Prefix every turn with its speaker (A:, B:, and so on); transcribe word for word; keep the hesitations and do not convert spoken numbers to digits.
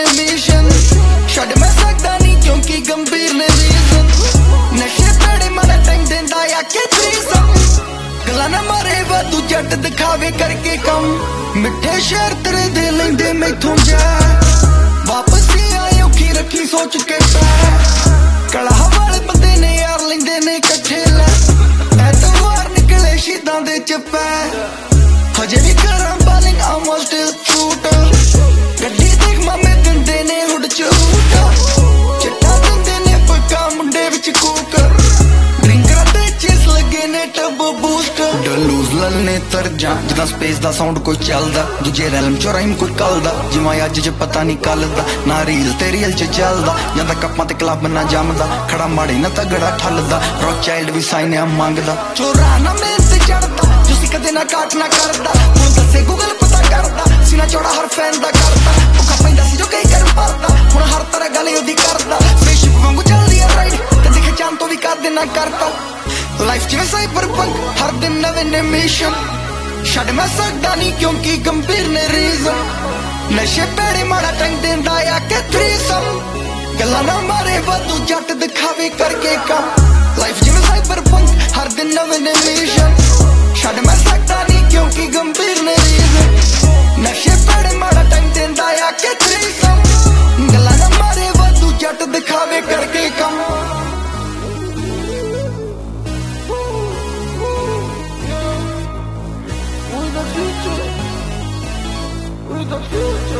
A: Mission ਛੱਡ ਮੈਂ ਸਕਦਾ ਨਹੀਂ ਕਿਉਂਕਿ ਗੰਭੀਰ ਨੇ ਰੀਜ਼ਨ ਨਸ਼ੇ ਪੜੇ ਮਾੜਾ ਟਾਈਮ ਦਿੰਦਾ ਆ ਕਿ ਥਰੀਸਮ ਗੱਲਾਂ ਨਾ ਮਾਰੇ ਵਾਧੂ ਜੱਟ ਦਿਖਾਵੇ ਕਰਕੇ ਕੰਮ ਮਿੱਠੇ ਸ਼ਹਿਰ ਤੇਰੇ ਦੇ ਲੈਂਦੇ ਮੈਥੋਂ ਜਾ ਵਾਪਸ ਹੀ ਆਏ ਔਖੀ ਰੱਖੀ ਸੋਚ ਕੇ ਪੈ ਕਲਾ ਵਾਲੇ ਬੰਦੇ ਨੇ ਯਾਰ ਲੈਂਦੇ ਨੇ ਇਕੱਠੇ ਲੈ ਐਤਵਾਰ ਨਿਕਲੇ ਸ਼ਹੀਦਾਂ ਦੇ ਚੱਪੈ ਹਜੇ ਵੀ ਕਰਾਂ ਬਾਲਿੰਗ ਆਮ ਸਟਿਲ ਸ਼ੂਟਰ ਗੱਡੀ ਦੇਖ ਮਾਮੇ ਦਿੰਦੇ ਨੇ ਹੁੱਡ ਚ ਹੂਟਾ ਚਿੱਟਾ ਦਿੰਦੇ ਨੇ ਪੱਕਾ ਮੁੰਡੇ ਵਿੱਚ ਕੂਕਰ ਡਰਿੰਕਰਾਂ ਦੇ ਚੇਸ ਲੱਗੇ ਨੇ ਟਰਬੋ ਬੂਸਟਰ ਡਲੂਜ਼ ਲਲਨੇ ਤਰ ਜਾ ਜਿੱਦਾਂ ਸਪੇਸ ਦਾ ਸਾਊਂਡ ਕੋਈ ਚੱਲਦਾ ਦੂਜੇ ਰੈਲਮ ਚੋਂ ਰਾਈਮ ਕੋਈ ਕੱਲਦਾ ਜਿਵੇਂ ਅੱਜ ਚ ਪਤਾ ਨਹੀਂ ਕੱਲ ਦਾ ਨਾ ਰੀਲ ਤੇ ਰੀਲ ਚ ਚੱਲਦਾ ਜਾਂਦਾ ਕੱਪਾਂ ਤੇ ਕਲੱਬ ਨਾ ਜੰਮਦਾ ਖੜਾ ਮਾੜੇ ਨਾ ਤਗੜਾ ਠੱਲਦਾ ਰੌਕ ਚਾਈਲਡ ਵੀ ਸਾਈਨਿਆ ਮੰਗਦਾ ਚੋਰਾ ਨਾ ਮਿਹਨਤ ਚੜਦਾ ਤੁਸੀਂ ਕਦੇ ਨਾ ਕਾਟ ਨਾ ਕਰਦਾ ਹੁਣ ਦੱਸੇ ਗੂਗਲ ਪਤਾ ਕਰਦਾ ਸੀਨਾ ਚੌੜਾ ਹਰ ਫੈਨ ਦਾ ਕਰਦਾ ਭੁੱਖਾ ਪੈਂਦਾ ਸੀ ਜੋ ਕਈ ਕਰ ਪਰਦਾ ਹੁਣ ਹਰ ਤਰ੍ਹਾਂ ਗੱਲ ਉਹਦੀ ਕਰਦਾ ਸਪੇਸਸ਼ਿਪ ਵਾਂਗੂ ਚੱਲਦੀ ਆ ਰਾਈਡ ਤੇ ਦਿਖੇ ਚਾਂ ਤੋਂ ਵੀ ਕਰ ਦੇਣਾ ਕਰਦਾ ਲਾਈਫ ਜਿਵੇਂ ਸਾਈਬਰਪੰਕ ਹਰ ਦਿਨ ਨਵੇਂ ਨੇ ਮਿਸ਼ਨ ਛੱਡ ਮੈਂ ਸਕਦਾ ਨਹੀਂ ਕਿਉਂਕਿ ਗੰਭੀਰ ਨੇ ਰੀਜ਼ਨ ਨਸ਼ੇ ਪੜੇ ਮਾੜਾ ਟੰਗ ਦਿੰਦਾ ਆ ਕਿ ਥਰੀਸਮ ਗੱਲਾਂ ਨਾ ਮਾਰੇ ਵਾਧੂ ਜੱਟ ਦਿਖਾਵੇ ਕਰਕੇ ਕੰਮ ਲਾਈਫ ਜਿਵੇਂ ਸਾਈਬਰਪੰਕ ਹਰ ਦਿਨ ਨਵੇਂ ਨੇ ਮਿਸ਼ਨ ਛੱਡ ਮੈਂ ਸਕਦਾ ਨਹੀਂ ਕਿਉਂਕਿ ਗੰਭੀਰ ਨੇ ਰੀਜ਼ਨ ਨਸ਼ੇ ਪੜੇ ਮਾੜਾ ਟੰਗ ਦਿੰਦਾ ਆ ਕਿ ਥਰੀਸਮ ਗੱਲਾਂ ਨਾ ਮਾਰੇ ਵਾਧੂ ਜੱਟ ਦਿਖਾਵੇ ਕਰਕੇ ਕੰਮ
B: We're the future. We're the future.